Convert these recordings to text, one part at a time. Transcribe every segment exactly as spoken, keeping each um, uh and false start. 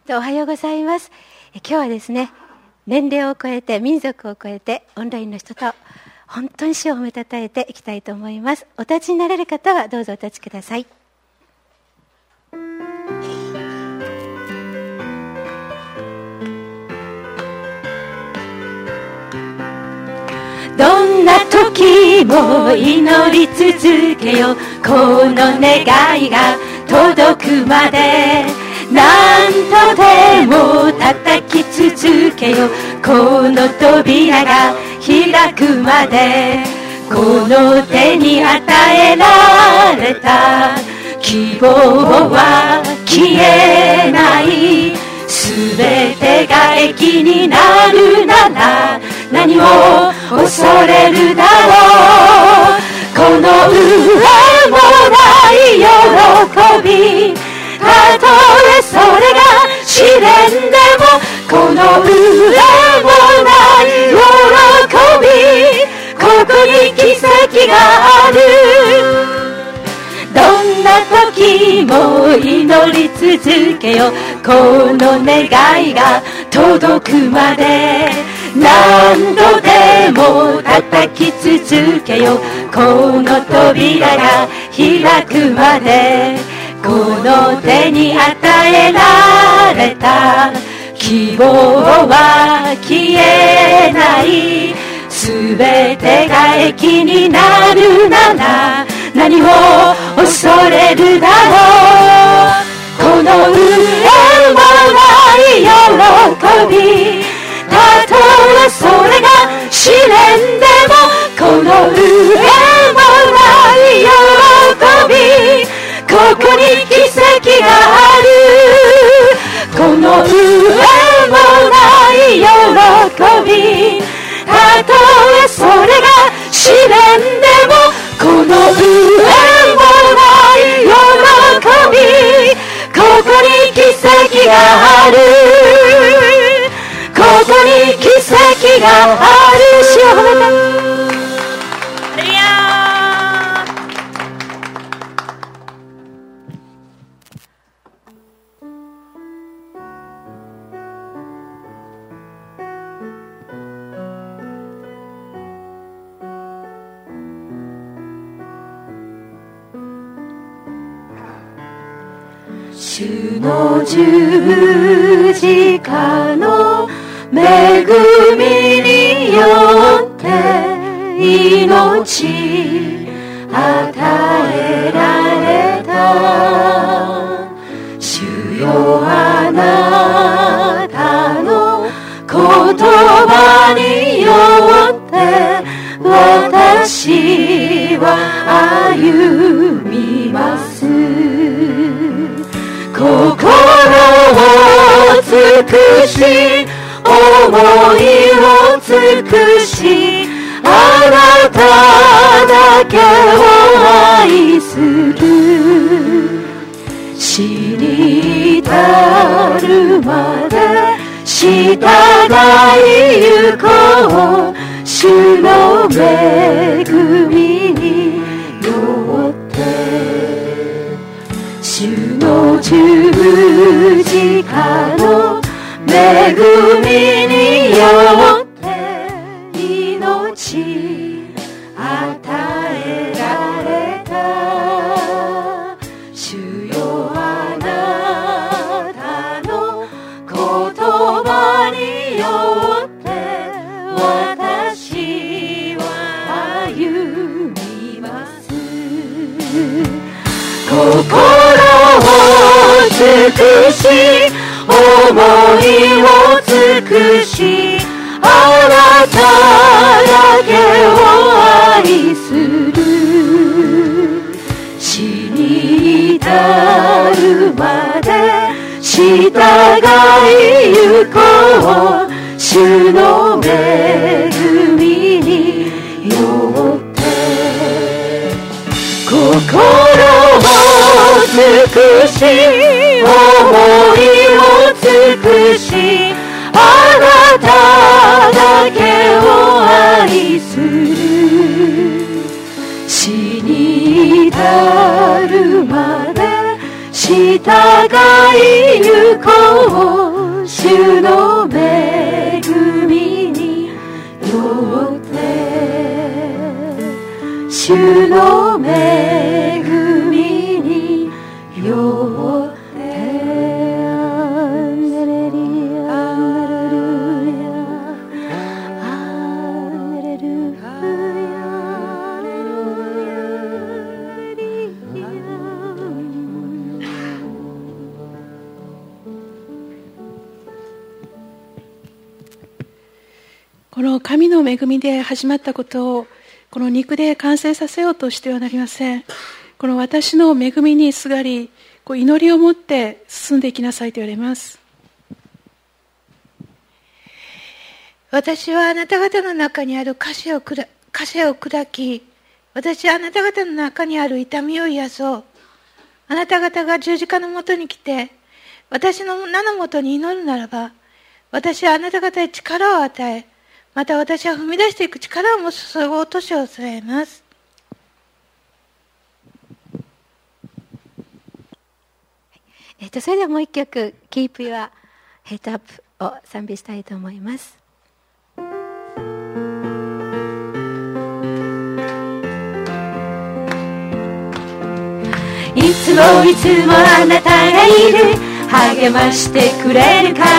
おはようございます。今日はですね、年齢を超えて民族を超えてオンラインの人と本当に主を褒めたたえていきたいと思います。お立ちになれる方はどうぞお立ちください。どんな時も祈り続けよ、この願いが届くまで。何度でも叩き続けよ、この扉が開くまで。この手に与えられた希望は消えない。すべてが益になるなら何を恐れるだろう。この上もない喜び、たとえそれが試練でも、この上もない喜び、ここに奇跡がある。どんな時も祈り続けよ、この願いが届くまで。何度でも叩き続けよ、この扉が開くまで。この手に与えられた希望は消えない。すべてが益になるなら何を恐れるだろう。この上もない喜び、たとえそれが試練でも、この上もない喜び、ここに奇跡がある。この上もない喜び、たとえそれが試練でも、この上もない喜び、ここに奇跡がある。ここに奇跡がある。主を褒めた。主の十字架の恵みによって命与えられた。主よ、あなたの言葉によって私は歩みます。心を尽くし、思いを尽くし、あなただけを愛する。死に至るまで従いゆこう。主の恵みによって主の十字架の恵みによって命与えられた。主よ、あなたの言葉によって私は歩みます。心を尽くし、思いを尽くし、あなただけを愛する。死に至るまで従いゆこう。主の恵みによって心を尽くし、思いを尽くし、あなただけを愛する。死に至るまで従従い行こう、主の恵みによって、主の恵みによって。 この神の恵みで始まったことをこの肉で完成させようとしてはなりません。この私の恵みにすがり、こう祈りを持って進んでいきなさいと言われます。 私はあなた方の中にある枷を砕枷を砕き、私はあなた方の中にある痛みを癒そう。あなた方が十字架のもとに来て、私の名のもとに祈るならば、私はあなた方に力を与え、また私は踏み出していく力をも注ごうとしをされます。 えっと、それではもう一曲、Keep Your Head Up を賛美したいと思います。 いつもいつもあなたがいる、励ましてくれるから、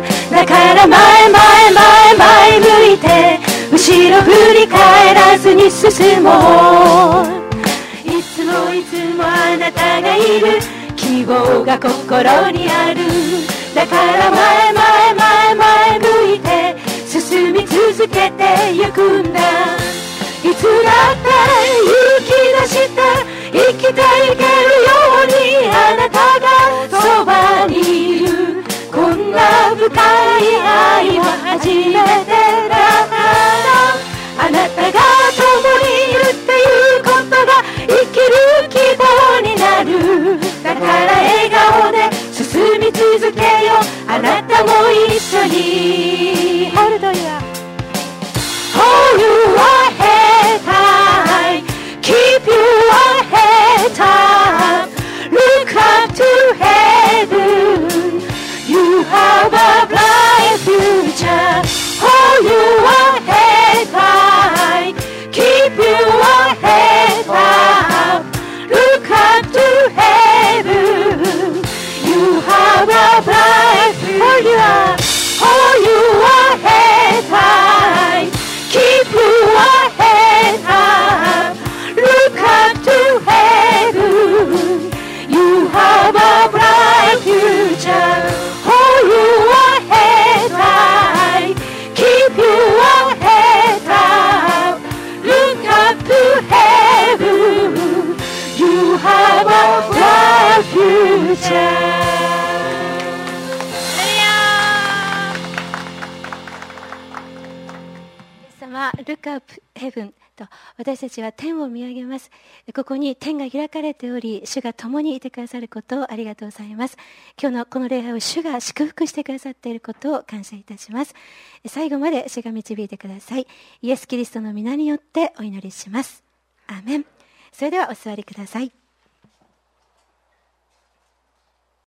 だから前前前前向いて、後ろ振り返らずに進もう。いつもいつもあなたがいる、希望が心にある、だから前前前前向いて、進み続けてゆくんだ。いつだって勇気出して生きていけるように、あなたがそばにいる。こんな深い愛は初めてだから、あなたが共にいるっていうことが生きる希望になる。だから笑顔で進み続けよう、あなたも一緒に。 Hold your Hold your head high, keep your head up, look up to heaven, you have a bright future. Hold your head high, keep your head up, look up to heaven, you have a bright future. Hold your head high, keep your head up, look up to heaven, you have a bright future. Hold your head high, keep your head up, look up to heaven, you have a bright future. Look up heaven と、私たちは天を見上げます。ここに天が開かれており、主が共にいてくださることをありがとうございます。今日のこの礼拝を主が祝福してくださっていることを感謝いたします。最後まで主が導いてください。イエス・キリストの皆によってお祈りします。アーメン。それではお座りください。